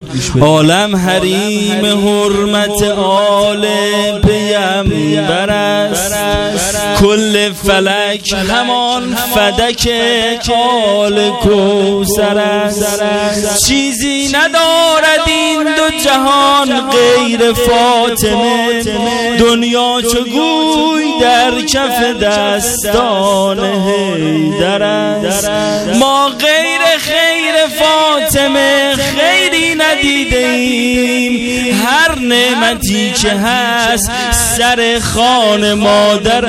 عالم حریم حرمت آل پیامبر است، کل فلک همان فدک آل کوثر است. چیزی ندارد این دو جهان غیر فاطمه، دنیا چو گوی در کف دستان حیدر است. ما غیر خیر فاطمه خیری ندیده ایم، هر نعمتی که هست سر خوان مادر.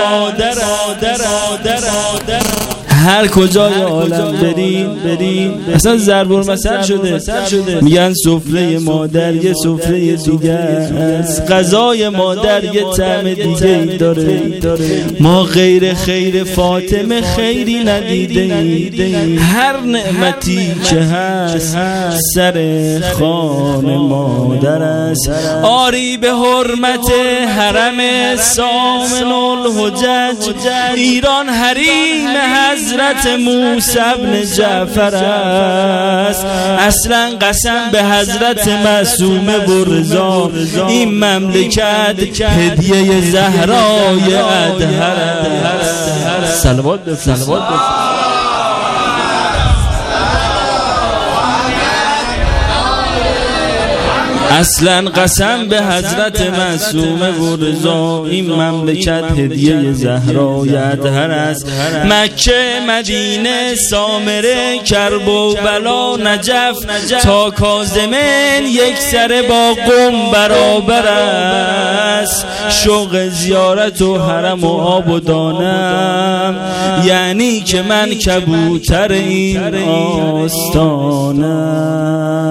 هر کجای عالم بریم اصلا ضرب المثل شده، میگن سفره مادر یه سفره دیگه است، غذای مادر یه طعم دیگه داره. ما غیر خیر فاطمه خیری ندیدیم، هر نعمتی که هست سر خوان مادر است. آری به حرمت حرم سامن الحجج، ایران حریم حضرت موسی بن جعفر است. اصلا قسم به حضرت معصوم برزا، این مملکت هدیه زهرای اطهر است. صلوات بفرست. اصلا قسم به حضرت معصوم برزا، این مملکت هدیه زهرای اطهر است. مکه، مدینه، سامره، کرب و بلا، نجف تا کاظمین یک سر با قم برابر است. شوق زیارت و حرم و آب و دانم، یعنی که من کبوتر این آستانم.